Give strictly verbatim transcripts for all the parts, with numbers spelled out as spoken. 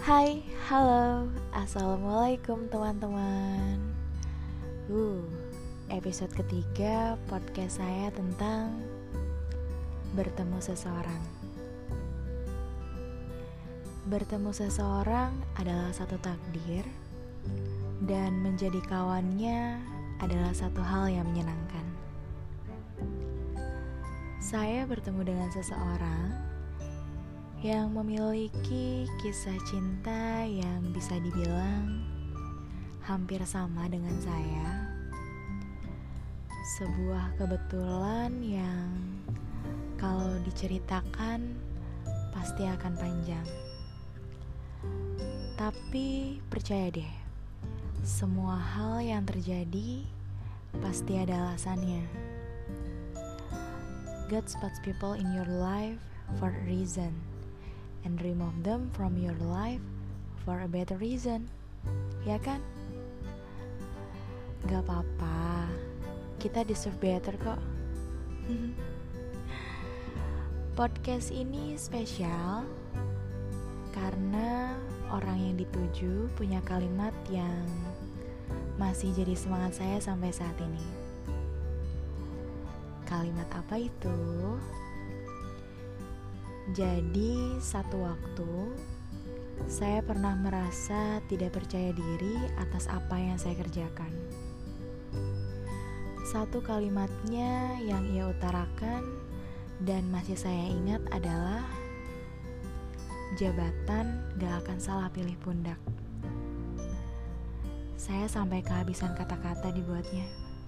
Hai, halo, assalamualaikum teman-teman. Uh, episode ketiga podcast saya tentang bertemu seseorang. Bertemu seseorang adalah satu takdir, dan menjadi kawannya adalah satu hal yang menyenangkan. Saya bertemu dengan seseorang yang memiliki kisah cinta yang bisa dibilang hampir sama dengan saya. Sebuah kebetulan yang kalau diceritakan pasti akan panjang. Tapi percaya deh, semua hal yang terjadi pasti ada alasannya. God spots people in your life for a reason, and remove them from your life for a better reason. Ya kan? Gak apa-apa, kita deserve better kok. Podcast ini spesial karena orang yang dituju punya kalimat yang masih jadi semangat saya sampai saat ini. Kalimat apa itu? Jadi, satu waktu saya pernah merasa tidak percaya diri atas apa yang saya kerjakan. Satu kalimatnya yang ia utarakan dan masih saya ingat adalah, jabatan gak akan salah pilih pundak. Saya sampai kehabisan kata-kata dibuatnya.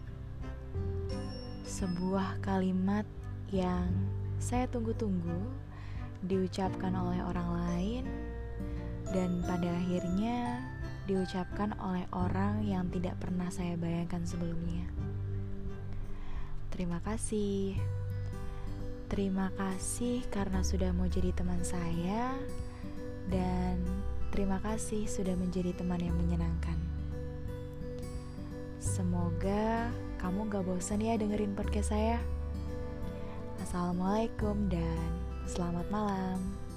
Sebuah kalimat yang saya tunggu-tunggu diucapkan oleh orang lain, dan pada akhirnya diucapkan oleh orang yang tidak pernah saya bayangkan sebelumnya. Terima kasih. Terima kasih karena sudah mau jadi teman saya, dan terima kasih sudah menjadi teman yang menyenangkan. Semoga kamu gak bosan ya dengerin podcast saya. Assalamualaikum dan selamat malam.